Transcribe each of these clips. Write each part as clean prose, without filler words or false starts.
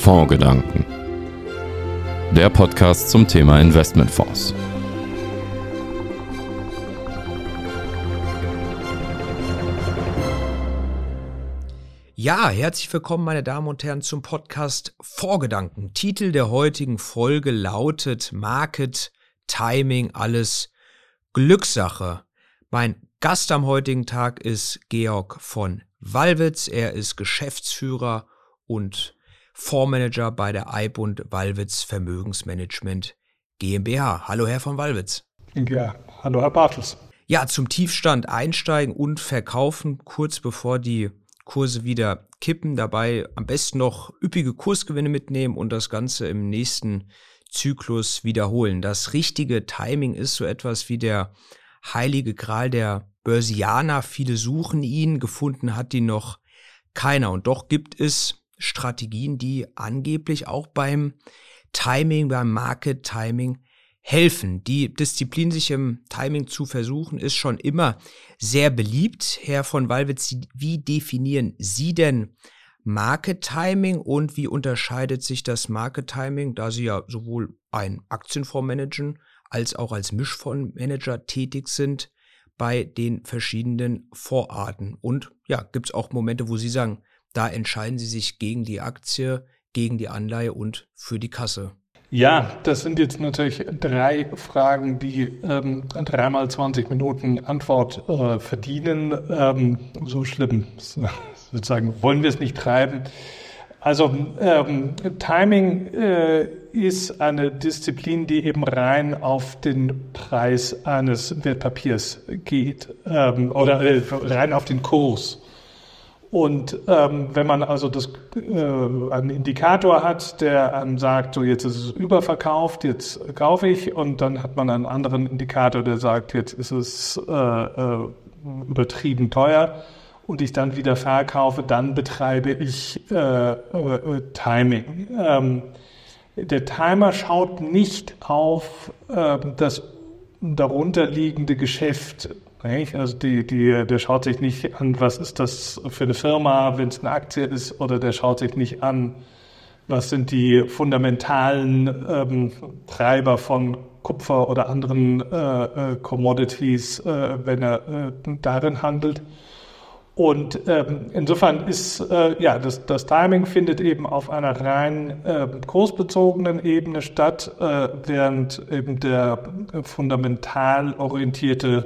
Fondsgedanken. Der Podcast zum Thema Investmentfonds. Ja, herzlich willkommen, meine Damen und Herren, zum Podcast Fondsgedanken. Titel der heutigen Folge lautet Market, Timing, alles Glückssache. Mein Gast am heutigen Tag ist Georg von Wallwitz. Er ist Geschäftsführer und Fondsmanager bei der Eib & Wallwitz Vermögensmanagement GmbH. Hallo, Herr von Wallwitz. Ja, hallo, Herr Bartels. Ja, zum Tiefstand einsteigen und verkaufen, kurz bevor die Kurse wieder kippen. Dabei am besten noch üppige Kursgewinne mitnehmen und das Ganze im nächsten Zyklus wiederholen. Das richtige Timing ist so etwas wie der heilige Gral der Börsianer. Viele suchen ihn, gefunden hat ihn noch keiner. Und doch gibt es Strategien, die angeblich auch beim Timing, beim Market Timing helfen. Die Disziplin, sich im Timing zu versuchen, ist schon immer sehr beliebt. Herr von Wallwitz, wie definieren Sie denn Market Timing und wie unterscheidet sich das Market Timing, da Sie ja sowohl ein Aktienfonds managen als auch als Mischfondsmanager tätig sind, bei den verschiedenen Fondsarten? Und ja, gibt es auch Momente, wo Sie sagen, da entscheiden Sie sich gegen die Aktie, gegen die Anleihe und für die Kasse? Ja, das sind jetzt natürlich 3 Fragen, die 3 mal 20 Minuten Antwort verdienen. So schlimm, sozusagen, wollen wir es nicht treiben. Also Timing ist eine Disziplin, die eben rein auf den Preis eines Wertpapiers geht oder rein auf den Kurs. Und wenn man also einen Indikator hat, der sagt, so jetzt ist es überverkauft, jetzt kaufe ich, und dann hat man einen anderen Indikator, der sagt, jetzt ist es übertrieben teuer und ich dann wieder verkaufe, dann betreibe ich Timing. Der Timer schaut nicht auf das darunterliegende Geschäft. Also der schaut sich nicht an, was ist das für eine Firma, wenn es eine Aktie ist, oder der schaut sich nicht an, was sind die fundamentalen Treiber von Kupfer oder anderen Commodities, wenn er darin handelt. Und insofern ist das Timing findet eben auf einer rein kursbezogenen Ebene statt, während eben der fundamental orientierte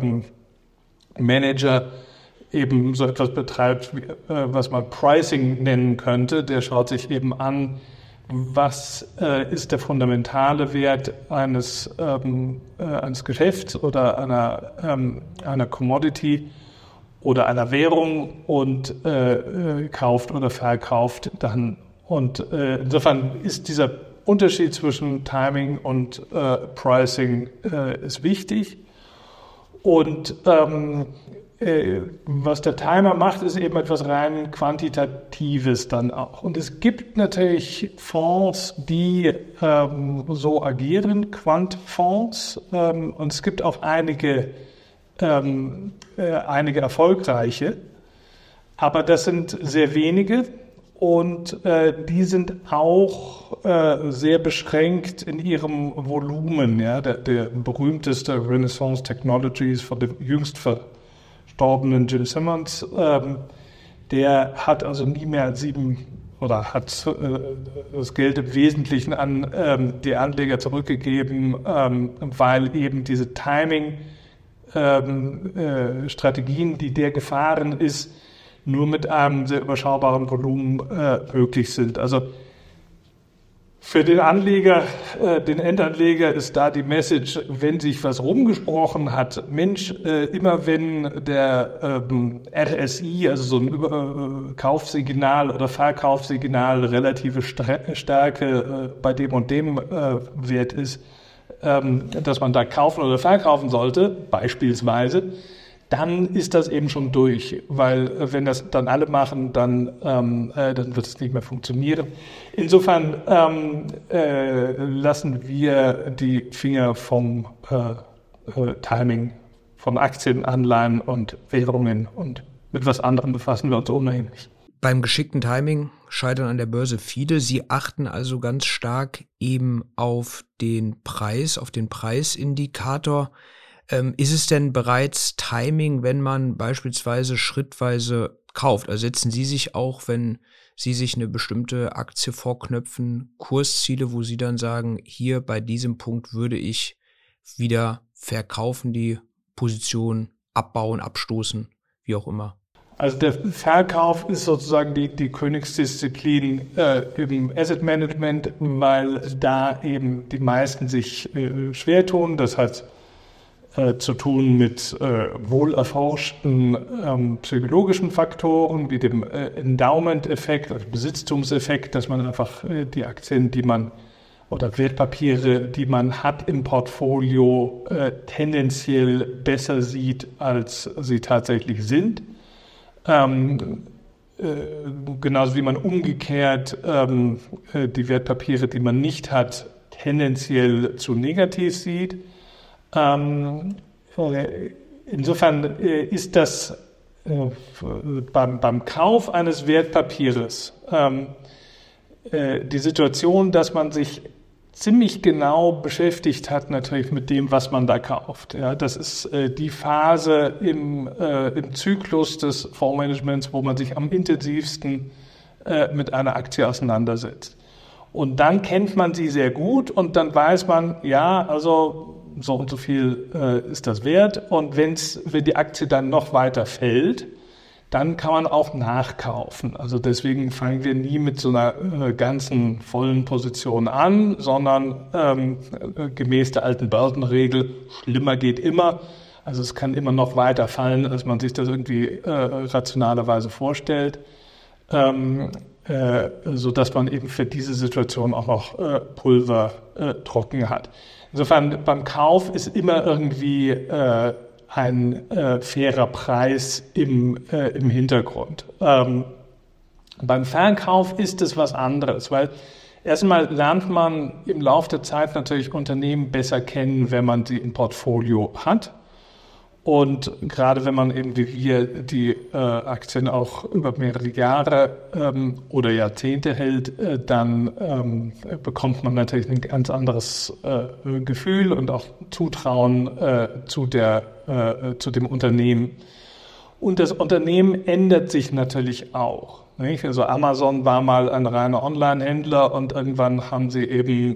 Manager eben so etwas betreibt, was man Pricing nennen könnte. Der schaut sich eben an, was ist der fundamentale Wert eines Geschäfts oder einer Commodity oder einer Währung und kauft oder verkauft dann. Und insofern ist dieser Unterschied zwischen Timing und Pricing ist wichtig. Und was der Timer macht, ist eben etwas rein Quantitatives dann auch. Und es gibt natürlich Fonds, die so agieren, Quantfonds. Und es gibt auch einige erfolgreiche, aber das sind sehr wenige und die sind auch sehr beschränkt in ihrem Volumen. Ja? Der berühmteste Renaissance Technologies von dem jüngst verstorbenen Gene Simmons, der hat also nie mehr als 7 oder hat das Geld im Wesentlichen an die Anleger zurückgegeben, weil eben diese Timing Strategien, die der gefahren ist, nur mit einem sehr überschaubaren Volumen möglich sind. Also für den Anleger, den Endanleger ist da die Message, wenn sich was rumgesprochen hat, Mensch, immer wenn der RSI, also so ein Kaufsignal oder Verkaufssignal, relative Stärke bei dem und dem Wert ist, dass man da kaufen oder verkaufen sollte, beispielsweise, dann ist das eben schon durch, weil wenn das dann alle machen, dann wird es nicht mehr funktionieren. Insofern lassen wir die Finger vom Timing, von Aktien, Anleihen und Währungen, und mit was anderem befassen wir uns ohnehin nicht. Beim geschickten Timing scheitern an der Börse viele. Sie achten also ganz stark eben auf den Preis, auf den Preisindikator. Ist es denn bereits Timing, wenn man beispielsweise schrittweise kauft? Also setzen Sie sich auch, wenn Sie sich eine bestimmte Aktie vorknöpfen, Kursziele, wo Sie dann sagen, hier bei diesem Punkt würde ich wieder verkaufen, die Position abbauen, abstoßen, wie auch immer? Also der Verkauf ist sozusagen die Königsdisziplin im Asset Management, weil da eben die meisten sich schwer tun. Das hat zu tun mit wohl erforschten psychologischen Faktoren wie dem Endowment-Effekt, also Besitztumseffekt, dass man einfach die Aktien, die man oder Wertpapiere, die man hat im Portfolio, tendenziell besser sieht, als sie tatsächlich sind. Genauso wie man umgekehrt die Wertpapiere, die man nicht hat, tendenziell zu negativ sieht. Insofern ist das beim Kauf eines Wertpapieres die Situation, dass man sich ziemlich genau beschäftigt hat natürlich mit dem, was man da kauft. Ja, das ist die Phase im Zyklus des Fondsmanagements, wo man sich am intensivsten mit einer Aktie auseinandersetzt. Und dann kennt man sie sehr gut und dann weiß man, ja, also so und so viel ist das wert. Und wenn die Aktie dann noch weiter fällt, dann kann man auch nachkaufen. Also deswegen fangen wir nie mit so einer ganzen vollen Position an, sondern gemäß der alten Börsenregel, schlimmer geht immer. Also es kann immer noch weiter fallen, als man sich das irgendwie rationalerweise vorstellt, sodass man eben für diese Situation auch noch Pulver trocken hat. Insofern beim Kauf ist immer irgendwie ein fairer Preis im Hintergrund. Beim Verkauf ist es was anderes, weil erstmal lernt man im Laufe der Zeit natürlich Unternehmen besser kennen, wenn man sie im Portfolio hat. Und gerade wenn man eben wie wir die Aktien auch über mehrere Jahre oder Jahrzehnte hält, dann bekommt man natürlich ein ganz anderes Gefühl und auch Zutrauen zu dem Unternehmen. Und das Unternehmen ändert sich natürlich auch. Nicht? Also Amazon war mal ein reiner Online-Händler und irgendwann haben sie eben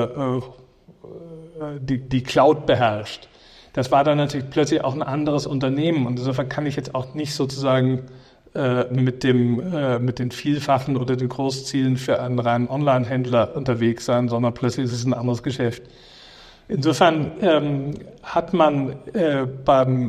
die Cloud beherrscht. Das war dann natürlich plötzlich auch ein anderes Unternehmen und insofern kann ich jetzt auch nicht sozusagen mit den Vielfachen oder den Großzielen für einen reinen Online-Händler unterwegs sein, sondern plötzlich ist es ein anderes Geschäft. Insofern hat man beim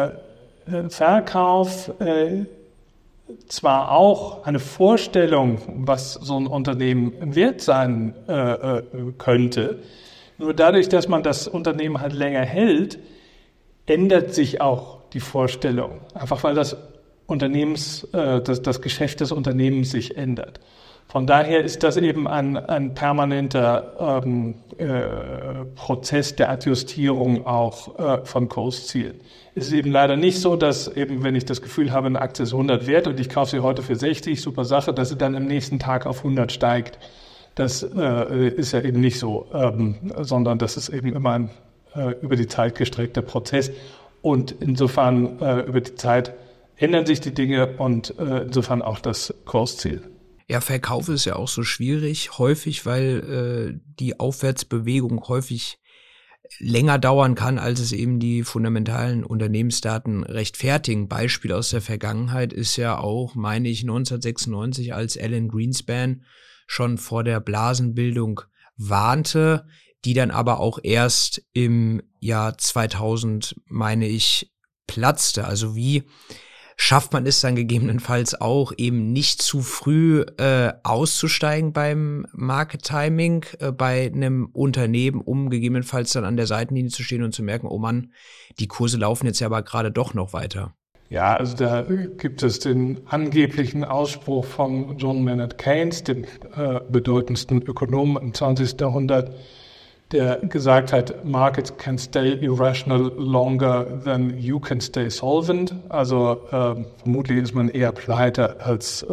Verkauf zwar auch eine Vorstellung, was so ein Unternehmen wert sein könnte, nur dadurch, dass man das Unternehmen halt länger hält, ändert sich auch die Vorstellung. Einfach weil das Geschäft des Unternehmens sich ändert. Von daher ist das eben ein permanenter Prozess der Adjustierung auch von Kurszielen. Es ist eben leider nicht so, dass eben, wenn ich das Gefühl habe, eine Aktie ist 100 wert und ich kaufe sie heute für 60, super Sache, dass sie dann am nächsten Tag auf 100 steigt. Das ist ja eben nicht so, sondern das ist eben immer ein über die Zeit gestreckter Prozess. Und insofern über die Zeit ändern sich die Dinge und insofern auch das Kursziel. Ja, Verkauf ist ja auch so schwierig, häufig, weil die Aufwärtsbewegung häufig länger dauern kann, als es eben die fundamentalen Unternehmensdaten rechtfertigen. Beispiel aus der Vergangenheit ist ja auch, meine ich, 1996, als Alan Greenspan schon vor der Blasenbildung warnte, die dann aber auch erst im Jahr 2000, meine ich, platzte. Also wie schafft man es dann gegebenenfalls auch, eben nicht zu früh auszusteigen beim Market Timing bei einem Unternehmen, um gegebenenfalls dann an der Seitenlinie zu stehen und zu merken, oh Mann, die Kurse laufen jetzt ja aber gerade doch noch weiter. Ja, also da gibt es den angeblichen Ausspruch von John Maynard Keynes, dem bedeutendsten Ökonomen im 20. Jahrhundert, der gesagt hat, Markets can stay irrational longer than you can stay solvent. Also vermutlich ist man eher pleite als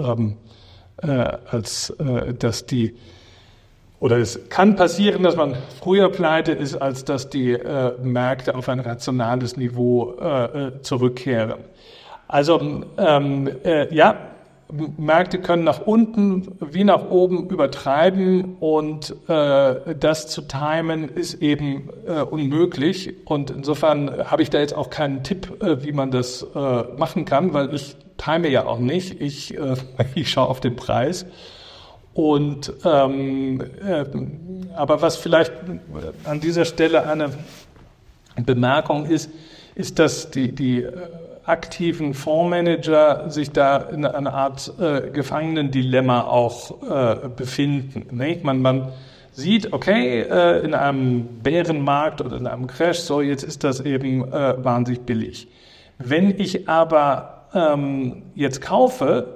dass die, oder es kann passieren, dass man früher pleite ist, als dass die Märkte auf ein rationales Niveau zurückkehren. Also Märkte können nach unten wie nach oben übertreiben und das zu timen ist eben unmöglich. Und insofern habe ich da jetzt auch keinen Tipp, wie man das machen kann, weil ich time ja auch nicht. Ich schaue auf den Preis. Und aber was vielleicht an dieser Stelle eine Bemerkung ist, dass die aktiven Fondsmanager sich da in einer Art Gefangenendilemma auch befinden. Nicht? Man sieht, okay, in einem Bärenmarkt oder in einem Crash, so jetzt ist das eben wahnsinnig billig. Wenn ich aber jetzt kaufe,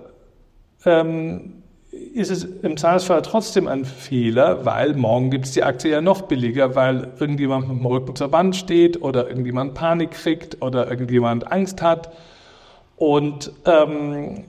ist es im Zweifelsfall trotzdem ein Fehler, weil morgen gibt es die Aktie ja noch billiger, weil irgendjemand mit dem Rücken zur Wand steht oder irgendjemand Panik kriegt oder irgendjemand Angst hat. Und dann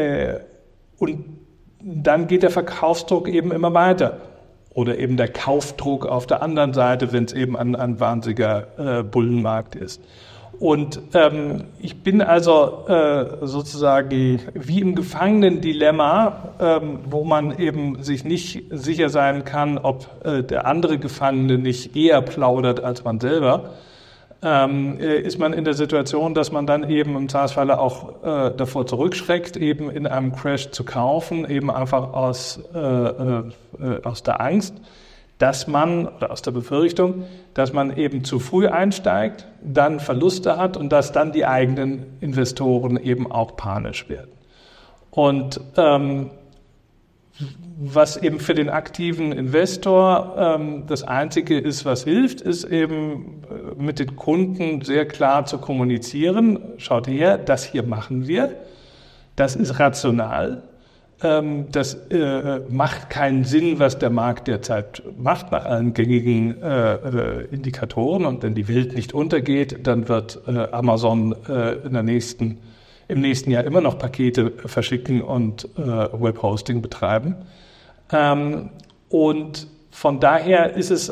geht der Verkaufsdruck eben immer weiter. Oder eben der Kaufdruck auf der anderen Seite, wenn es eben ein wahnsinniger Bullenmarkt ist. Und ich bin also sozusagen wie im Gefangenendilemma, wo man eben sich nicht sicher sein kann, ob der andere Gefangene nicht eher plaudert als man selber, ist man in der Situation, dass man dann eben im Zweifelsfall auch davor zurückschreckt, eben in einem Crash zu kaufen, eben einfach aus der Angst, dass man, oder aus der Befürchtung, dass man eben zu früh einsteigt, dann Verluste hat und dass dann die eigenen Investoren eben auch panisch werden. Und was eben für den aktiven Investor das Einzige ist, was hilft, ist eben mit den Kunden sehr klar zu kommunizieren. Schaut her, das hier machen wir, das ist rational. Das macht keinen Sinn, was der Markt derzeit macht, nach allen gängigen Indikatoren. Und wenn die Welt nicht untergeht, dann wird Amazon im nächsten Jahr immer noch Pakete verschicken und Webhosting betreiben. Und von daher ist es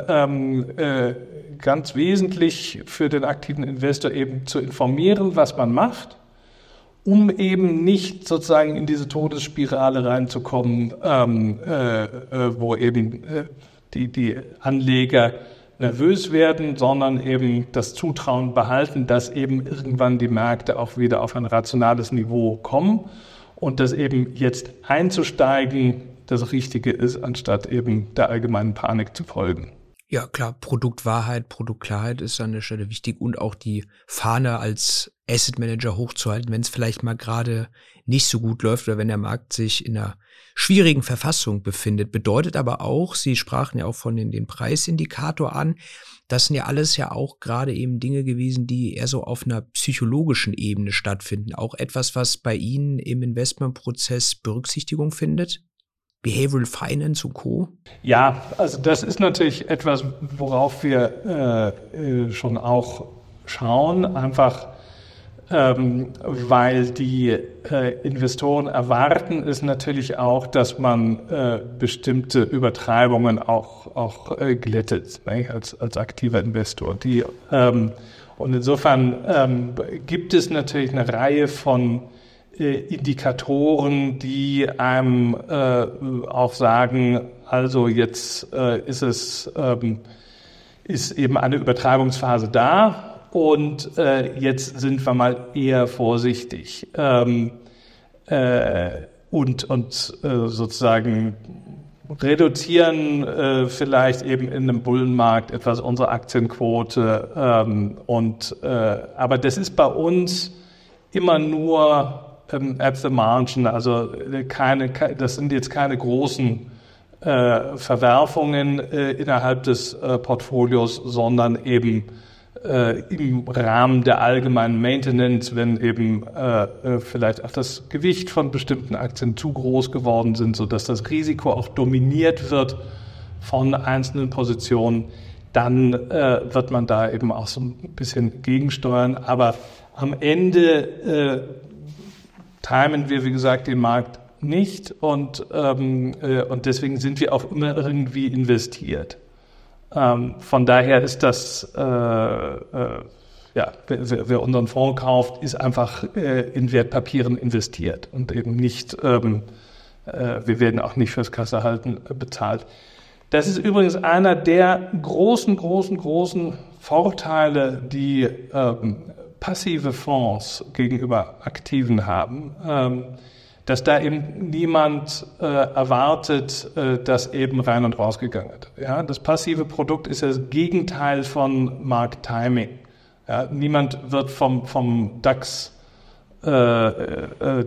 ganz wesentlich für den aktiven Investor eben zu informieren, was man macht, um eben nicht sozusagen in diese Todesspirale reinzukommen, wo eben die Anleger nervös werden, sondern eben das Zutrauen behalten, dass eben irgendwann die Märkte auch wieder auf ein rationales Niveau kommen und dass eben jetzt einzusteigen das Richtige ist, anstatt eben der allgemeinen Panik zu folgen. Ja, klar, Produktwahrheit, Produktklarheit ist an der Stelle wichtig und auch die Fahne als Asset Manager hochzuhalten, wenn es vielleicht mal gerade nicht so gut läuft oder wenn der Markt sich in einer schwierigen Verfassung befindet. Bedeutet aber auch, Sie sprachen ja auch von den Preisindikator an, das sind ja alles ja auch gerade eben Dinge gewesen, die eher so auf einer psychologischen Ebene stattfinden. Auch etwas, was bei Ihnen im Investmentprozess Berücksichtigung findet? Behavioral Finance und Co.? Ja, also das ist natürlich etwas, worauf wir schon auch schauen, einfach weil die Investoren erwarten es natürlich auch, dass man bestimmte Übertreibungen auch glättet, ne, als aktiver Investor. Und insofern gibt es natürlich eine Reihe von Indikatoren, die einem auch sagen, also jetzt ist eben eine Übertreibungsphase da und jetzt sind wir mal eher vorsichtig und sozusagen reduzieren vielleicht eben in einem Bullenmarkt etwas unsere Aktienquote aber das ist bei uns immer nur at the margin, also das sind jetzt keine großen Verwerfungen innerhalb des Portfolios, sondern eben im Rahmen der allgemeinen Maintenance, wenn eben vielleicht auch das Gewicht von bestimmten Aktien zu groß geworden sind, sodass das Risiko auch dominiert wird von einzelnen Positionen, dann wird man da eben auch so ein bisschen gegensteuern. Aber am Ende timen wir, wie gesagt, den Markt nicht und deswegen sind wir auch immer irgendwie investiert. Von daher ist das, wer unseren Fonds kauft, ist einfach in Wertpapieren investiert und eben nicht, wir werden auch nicht fürs Kassehalten bezahlt. Das ist übrigens einer der großen Vorteile, die passive Fonds gegenüber aktiven haben, dass da eben niemand erwartet, dass eben rein und rausgegangen wird. Ja, das passive Produkt ist das Gegenteil von Markttiming. Ja, niemand wird vom DAX, also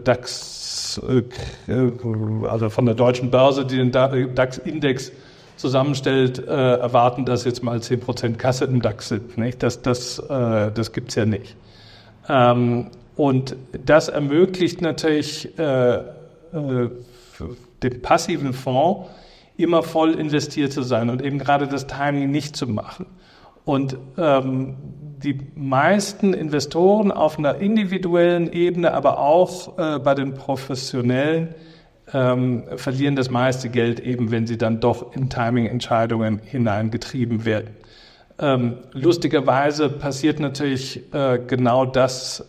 von der deutschen Börse, die den DAX-Index zusammenstellt, erwarten, dass jetzt mal 10% Kasse im DAX sind. Nicht? Das gibt's ja nicht. Und das ermöglicht natürlich dem passiven Fonds immer voll investiert zu sein und eben gerade das Timing nicht zu machen. Und die meisten Investoren auf einer individuellen Ebene, aber auch bei den professionellen, verlieren das meiste Geld eben, wenn sie dann doch in Timing-Entscheidungen hineingetrieben werden. Lustigerweise passiert natürlich genau das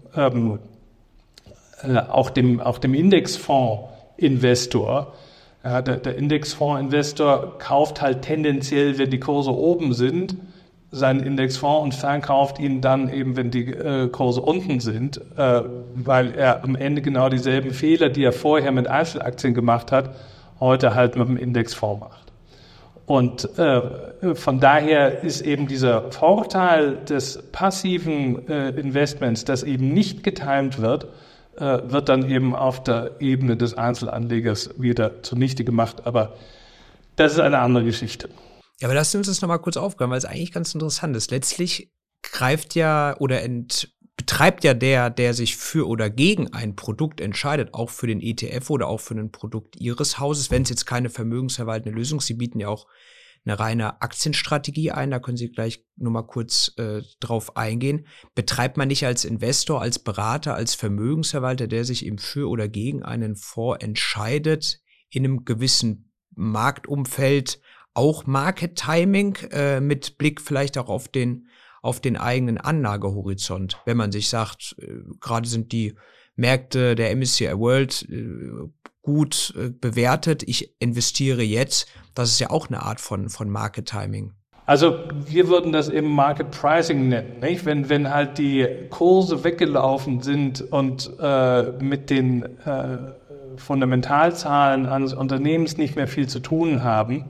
auch dem Indexfonds-Investor. Ja, der Indexfonds-Investor kauft halt tendenziell, wenn die Kurse oben sind, seinen Indexfonds und verkauft ihn dann eben, wenn die Kurse unten sind, weil er am Ende genau dieselben Fehler, die er vorher mit Einzelaktien gemacht hat, heute halt mit dem Indexfonds macht. Und von daher ist eben dieser Vorteil des passiven Investments, das eben nicht getimed wird dann eben auf der Ebene des Einzelanlegers wieder zunichte gemacht. Aber das ist eine andere Geschichte. Ja, aber lass uns das nochmal kurz aufgreifen, weil es eigentlich ganz interessant ist. Letztlich greift ja oder betreibt ja der sich für oder gegen ein Produkt entscheidet, auch für den ETF oder auch für ein Produkt Ihres Hauses, wenn es jetzt keine vermögensverwaltende Lösung ist. Sie bieten ja auch eine reine Aktienstrategie ein, da können Sie gleich nochmal kurz drauf eingehen. Betreibt man nicht als Investor, als Berater, als Vermögensverwalter, der sich eben für oder gegen einen Fonds entscheidet, in einem gewissen Marktumfeld auch Market Timing mit Blick vielleicht auch auf den eigenen Anlagehorizont, wenn man sich sagt, gerade sind die Märkte der MSCI World gut bewertet, ich investiere jetzt, das ist ja auch eine Art von Market Timing. Also wir würden das eben Market Pricing nennen, nicht? Wenn halt die Kurse weggelaufen sind und mit den Fundamentalzahlen eines Unternehmens nicht mehr viel zu tun haben,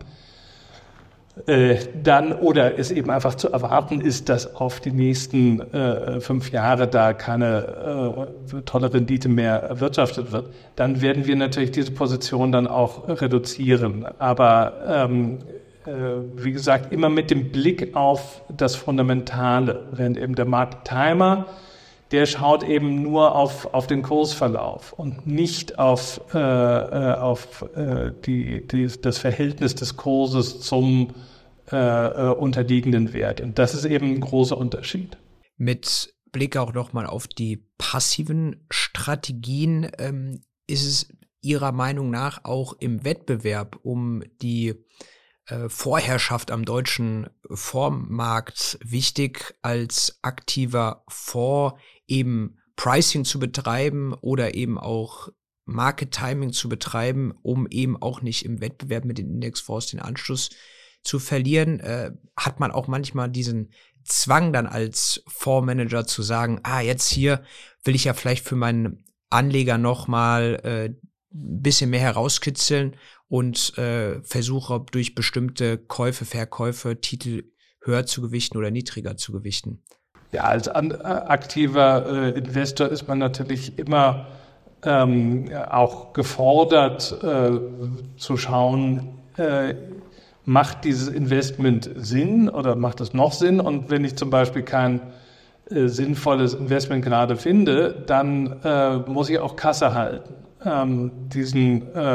dann oder es eben einfach zu erwarten ist, dass auf die nächsten 5 Jahre da keine tolle Rendite mehr erwirtschaftet wird, dann werden wir natürlich diese Position dann auch reduzieren. Aber wie gesagt, immer mit dem Blick auf das Fundamentale, während eben der Markttimer, der schaut eben nur auf den Kursverlauf und nicht auf das Verhältnis des Kurses zum unterliegenden Wert. Und das ist eben ein großer Unterschied. Mit Blick auch nochmal auf die passiven Strategien, ist es Ihrer Meinung nach auch im Wettbewerb um die Vorherrschaft am deutschen Fondsmarkt wichtig, als aktiver Fonds eben Pricing zu betreiben oder eben auch Market Timing zu betreiben, um eben auch nicht im Wettbewerb mit den Indexfonds den Anschluss zu verlieren? Hat man auch manchmal diesen Zwang dann als Fondsmanager zu sagen, jetzt hier will ich ja vielleicht für meinen Anleger noch mal ein bisschen mehr herauskitzeln und versuche durch bestimmte Käufe, Verkäufe, Titel höher zu gewichten oder niedriger zu gewichten? Ja, als aktiver Investor ist man natürlich immer auch gefordert zu schauen, macht dieses Investment Sinn oder macht es noch Sinn? Und wenn ich zum Beispiel kein sinnvolles Investment gerade finde, dann muss ich auch Kasse halten. Diesen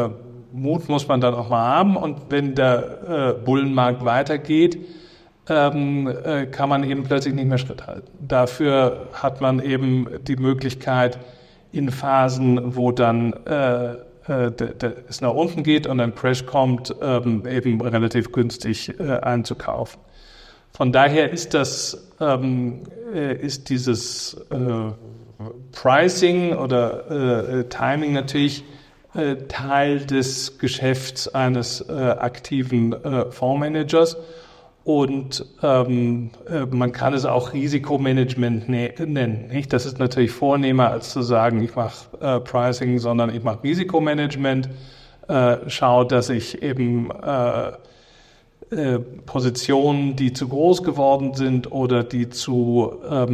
Mut muss man dann auch mal haben. Und wenn der Bullenmarkt weitergeht, kann man eben plötzlich nicht mehr Schritt halten. Dafür hat man eben die Möglichkeit, in Phasen, wo dann es nach unten geht und ein Crash kommt, eben relativ günstig einzukaufen. Von daher ist dieses Pricing oder Timing natürlich Teil des Geschäfts eines aktiven Fondsmanagers. Und man kann es auch Risikomanagement nennen. Nicht? Das ist natürlich vornehmer, als zu sagen, ich mache Pricing, sondern ich mache Risikomanagement. Schaue, dass ich eben Positionen, die zu groß geworden sind oder die zu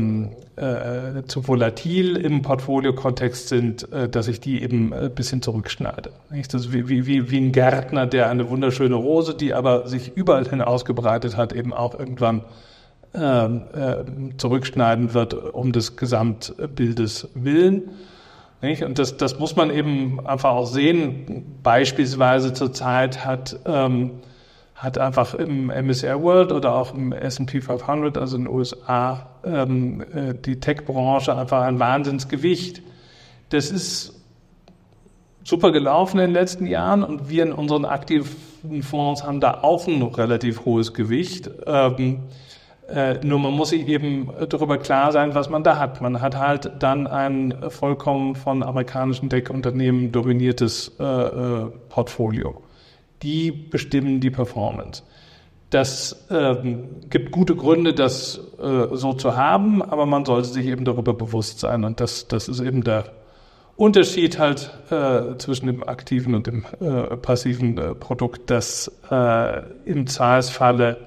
volatil im Portfolio-Kontext sind, dass ich die eben ein bisschen zurückschneide. Das ist wie ein Gärtner, der eine wunderschöne Rose, die aber sich überall hin ausgebreitet hat, eben auch irgendwann zurückschneiden wird, um des Gesamtbildes willen. Und das muss man eben einfach auch sehen. Beispielsweise zurzeit hat einfach im MSCI World oder auch im S&P 500, also in den USA, die Tech-Branche einfach ein Wahnsinnsgewicht. Das ist super gelaufen in den letzten Jahren und wir in unseren aktiven Fonds haben da auch ein relativ hohes Gewicht. Nur man muss sich eben darüber klar sein, was man da hat. Man hat halt dann ein vollkommen von amerikanischen Tech-Unternehmen dominiertes Portfolio. Die bestimmen die Performance. Das gibt gute Gründe, das so zu haben, aber man sollte sich eben darüber bewusst sein. Und das ist eben der Unterschied halt zwischen dem aktiven und dem passiven Produkt, dass im Zweifelsfalle,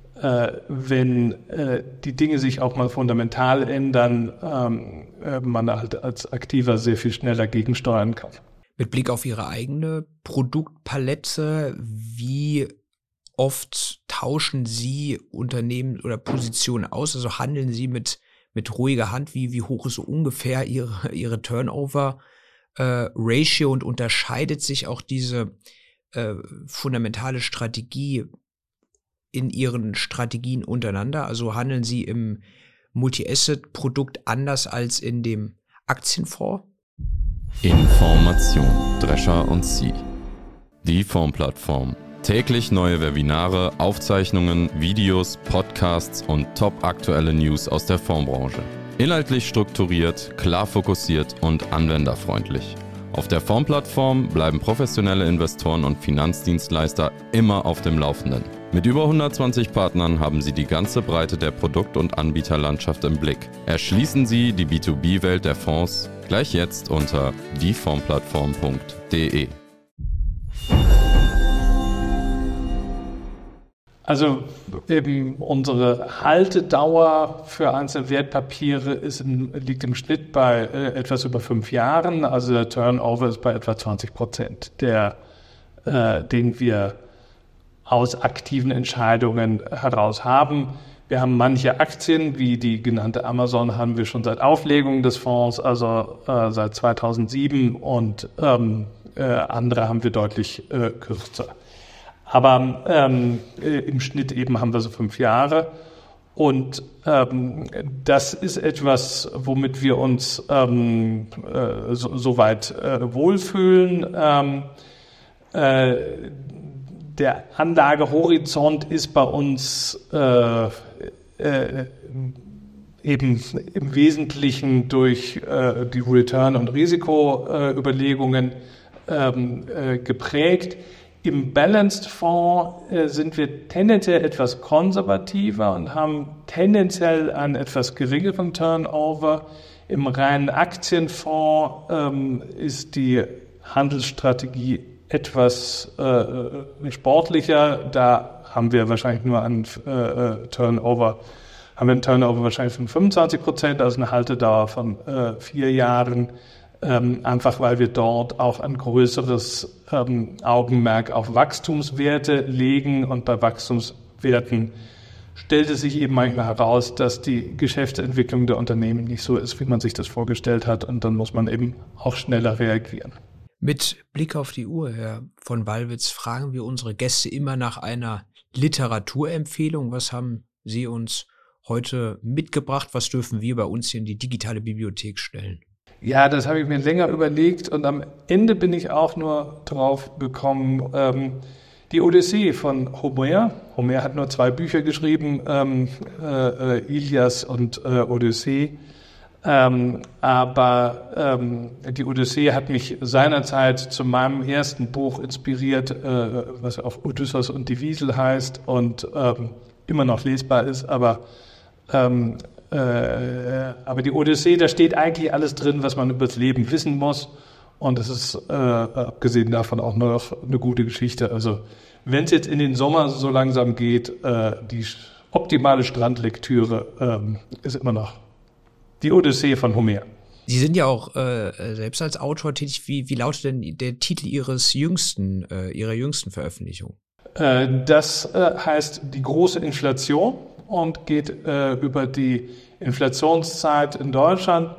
wenn die Dinge sich auch mal fundamental ändern, man halt als Aktiver sehr viel schneller gegensteuern kann. Mit Blick auf Ihre eigene Produktpalette, wie oft tauschen Sie Unternehmen oder Positionen aus? Also handeln Sie mit ruhiger Hand? Wie hoch ist so ungefähr Ihre Turnover-Ratio und unterscheidet sich auch diese fundamentale Strategie in Ihren Strategien untereinander? Also handeln Sie im Multi-Asset-Produkt anders als in dem Aktienfonds? Information, Drescher und Sie. Die Fondsplattform. Täglich neue Webinare, Aufzeichnungen, Videos, Podcasts und top-aktuelle News aus der Fondsbranche. Inhaltlich strukturiert, klar fokussiert und anwenderfreundlich. Auf der Fondsplattform bleiben professionelle Investoren und Finanzdienstleister immer auf dem Laufenden. Mit über 120 Partnern haben Sie die ganze Breite der Produkt- und Anbieterlandschaft im Blick. Erschließen Sie die B2B-Welt der Fonds gleich jetzt unter diefondsplattform.de. Also eben unsere Haltedauer für einzelne Wertpapiere liegt im Schnitt bei etwas über 5 Jahren. Also der Turnover ist bei etwa 20%, den wir aus aktiven Entscheidungen heraus haben. Wir haben manche Aktien, wie die genannte Amazon, haben wir schon seit Auflegung des Fonds, also seit 2007 und andere haben wir deutlich kürzer. Aber im Schnitt eben haben wir so 5 Jahre und das ist etwas, womit wir uns soweit wohlfühlen. Der Anlagehorizont ist bei uns eben im Wesentlichen durch die Return- und Risikoüberlegungen geprägt. Im Balanced-Fonds sind wir tendenziell etwas konservativer und haben tendenziell einen etwas geringeren Turnover. Im reinen Aktienfonds ist die Handelsstrategie etwas sportlicher. Da haben wir wahrscheinlich nur einen Turnover wahrscheinlich von 25%, also eine Haltedauer von 4 Jahren. Einfach weil wir dort auch ein größeres Augenmerk auf Wachstumswerte legen und bei Wachstumswerten stellt es sich eben manchmal heraus, dass die Geschäftsentwicklung der Unternehmen nicht so ist, wie man sich das vorgestellt hat und dann muss man eben auch schneller reagieren. Mit Blick auf die Uhr, Herr von Wallwitz, fragen wir unsere Gäste immer nach einer Literaturempfehlung. Was haben Sie uns heute mitgebracht? Was dürfen wir bei uns hier in die digitale Bibliothek stellen? Ja, das habe ich mir länger überlegt und am Ende bin ich auch nur drauf gekommen, die Odyssee von Homer. Homer hat nur 2 Bücher geschrieben, Ilias und Odyssee. Aber die Odyssee hat mich seinerzeit zu meinem ersten Buch inspiriert, was auf Odysseus und die Wiesel heißt und immer noch lesbar ist. Aber die Odyssee, da steht eigentlich alles drin, was man über das Leben wissen muss. Und es ist abgesehen davon auch noch eine gute Geschichte. Also wenn es jetzt in den Sommer so langsam geht, die optimale Strandlektüre ist immer noch die Odyssee von Homer. Sie sind ja auch selbst als Autor tätig. Wie lautet denn der Titel Ihrer jüngsten Veröffentlichung? Das heißt Die große Inflation und geht über die Inflationszeit in Deutschland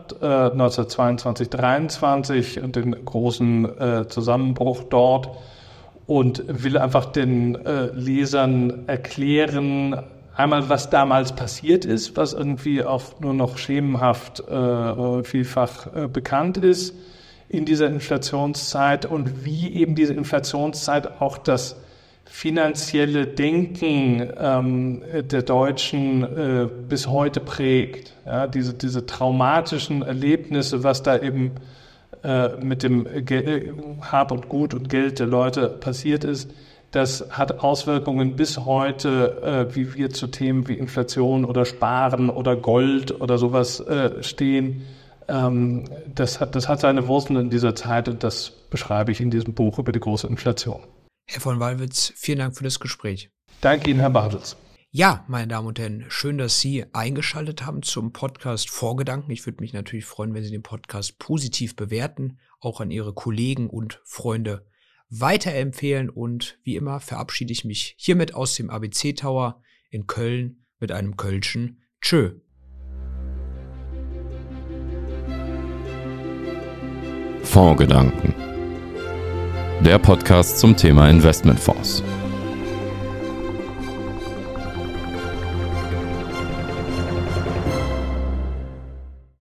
1922/23 und den großen Zusammenbruch dort und will einfach den Lesern erklären, einmal, was damals passiert ist, was irgendwie auch nur noch schemenhaft vielfach bekannt ist in dieser Inflationszeit und wie eben diese Inflationszeit auch das finanzielle Denken der Deutschen bis heute prägt. Ja, diese traumatischen Erlebnisse, was da eben mit dem Hab und Gut und Geld der Leute passiert ist, das hat Auswirkungen bis heute, wie wir zu Themen wie Inflation oder Sparen oder Gold oder sowas stehen. Das hat seine Wurzeln in dieser Zeit und das beschreibe ich in diesem Buch über die große Inflation. Herr von Wallwitz, vielen Dank für das Gespräch. Danke Ihnen, Herr Bartels. Ja, meine Damen und Herren, schön, dass Sie eingeschaltet haben zum Podcast Vorgedanken. Ich würde mich natürlich freuen, wenn Sie den Podcast positiv bewerten, auch an Ihre Kollegen und Freunde weiterempfehlen und wie immer verabschiede ich mich hiermit aus dem ABC Tower in Köln mit einem kölschen Tschö. Fondsgedanken. Der Podcast zum Thema Investmentfonds.